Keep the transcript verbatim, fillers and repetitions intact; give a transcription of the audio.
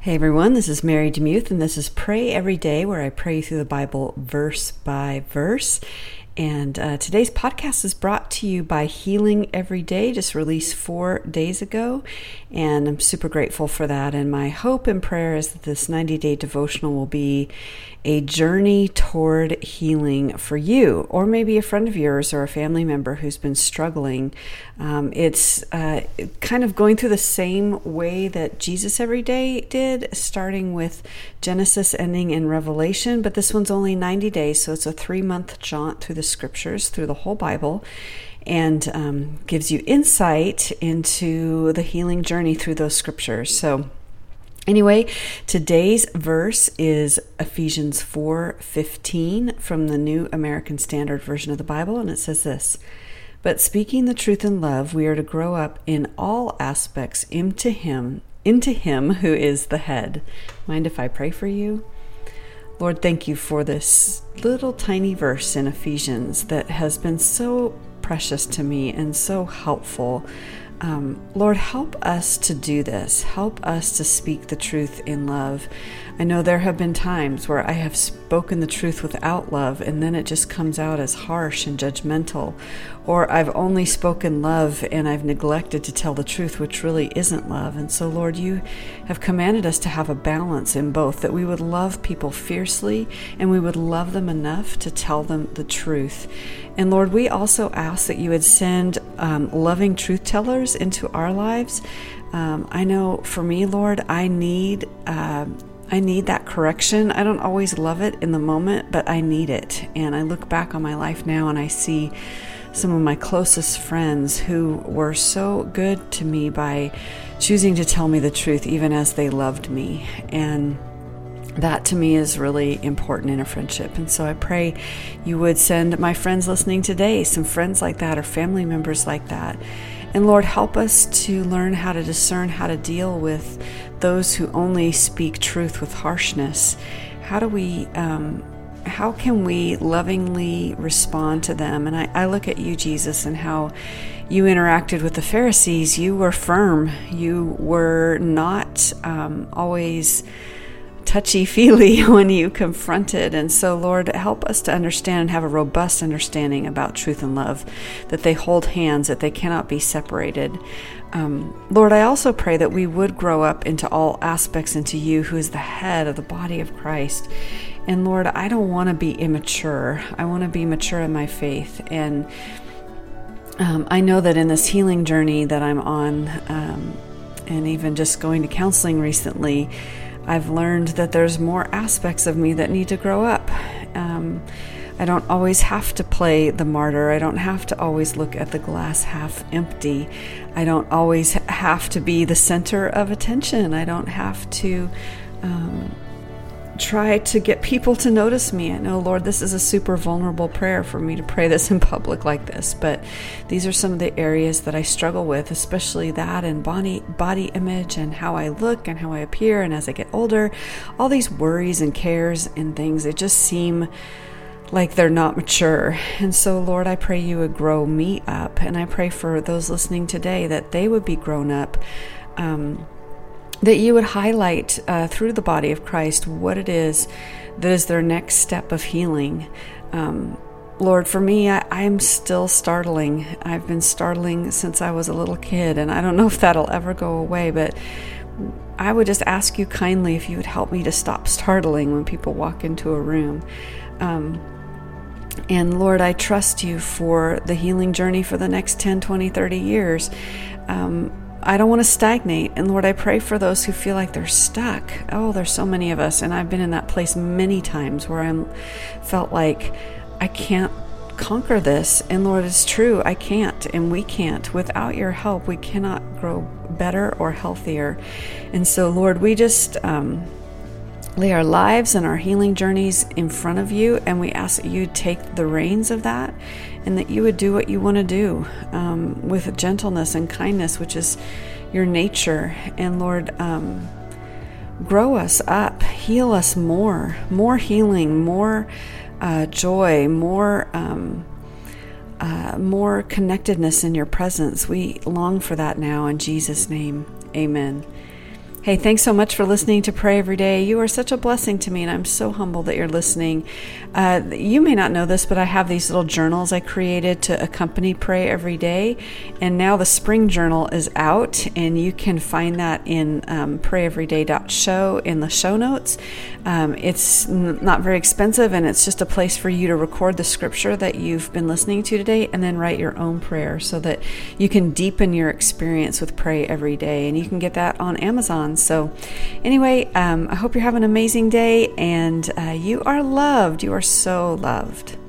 Hey everyone, this is Mary DeMuth, and this is Pray Every Day, where I pray through the Bible verse by verse. And uh, today's podcast is brought to you by Healing Every Day, just released four days ago, and I'm super grateful for that. And my hope and prayer is that this ninety-day devotional will be a journey toward healing for you, or maybe a friend of yours or a family member who's been struggling. Um, it's uh, kind of going through the same way that Jesus every day did, starting with Genesis, ending in Revelation, but this one's only ninety days, so it's a three-month jaunt through the scriptures, through the whole Bible, and um, gives you insight into the healing journey through those scriptures. So anyway, today's verse is Ephesians four fifteen from the New American Standard Version of the Bible, and it says this: "But speaking the truth in love, we are to grow up in all aspects into Him, into Him who is the head." Mind if I pray for you? Lord, thank you for this little tiny verse in Ephesians that has been so precious to me and so helpful. Um, Lord, help us to do this. Help us to speak the truth in love. I know there have been times where I have spoken the truth without love, and then it just comes out as harsh and judgmental. Or I've only spoken love and I've neglected to tell the truth, which really isn't love. And so, Lord, you have commanded us to have a balance in both, that we would love people fiercely and we would love them enough to tell them the truth. And Lord, we also ask that you would send um, loving truth tellers into our lives. Um, I know for me, Lord, I need uh, I need that correction. I don't always love it in the moment, but I need it. And I look back on my life now and I see some of my closest friends who were so good to me by choosing to tell me the truth, even as they loved me. And that to me is really important in a friendship. And so I pray you would send my friends listening today some friends like that or family members like that. And Lord, help us to learn how to discern how to deal with those who only speak truth with harshness. How do we, um, how can we lovingly respond to them? And I, I look at you, Jesus, and how you interacted with the Pharisees. You were firm. You were not um, always touchy-feely when you confronted. And so, Lord, help us to understand and have a robust understanding about truth and love, that they hold hands, that they cannot be separated. Um, Lord, I also pray that we would grow up into all aspects into you, who is the head of the body of Christ. And Lord, I don't want to be immature. I want to be mature in my faith. And um, I know that in this healing journey that I'm on, um, and even just going to counseling recently, I've learned that there's more aspects of me that need to grow up. Um, I don't always have to play the martyr. I don't have to always look at the glass half empty. I don't always have to be the center of attention. I don't have to um, try to get people to notice me. I know, Lord, this is a super vulnerable prayer for me to pray this in public like this, but these are some of the areas that I struggle with, especially that and body, body image and how I look and how I appear. And as I get older, all these worries and cares and things, they just seem like they're not mature. And so, Lord, I pray you would grow me up. And I pray for those listening today that they would be grown up, um, that you would highlight uh, through the body of Christ what it is that is their next step of healing. Um, Lord, for me, I, I'm still startling. I've been startling since I was a little kid, and I don't know if that'll ever go away, but I would just ask you kindly if you would help me to stop startling when people walk into a room. Um, and Lord, I trust you for the healing journey for the next ten, twenty, thirty years. Um, I don't want to stagnate. And Lord, I pray for those who feel like they're stuck. Oh, there's so many of us. And I've been in that place many times where I'm felt like I can't conquer this. And Lord, it's true. I can't, and we can't. Without your help, we cannot grow better or healthier. And so, Lord, we just um, lay our lives and our healing journeys in front of you. And we ask that you take the reins of that, and that you would do what you want to do um, with gentleness and kindness, which is your nature. And Lord, um, grow us up, heal us more, more healing, more uh, joy, more um, uh, more connectedness in your presence. We long for that now in Jesus' name. Amen. Hey, thanks so much for listening to Pray Every Day. You are such a blessing to me, and I'm so humbled that you're listening. Uh, you may not know this, but I have these little journals I created to accompany Pray Every Day, and now the spring journal is out, and you can find that in um, pray every day dot show in the show notes. Um, it's n- not very expensive, and it's just a place for you to record the scripture that you've been listening to today, and then write your own prayer so that you can deepen your experience with Pray Every Day, and you can get that on Amazon. So anyway, um, I hope you're having an amazing day, and uh, you are loved. You are so loved.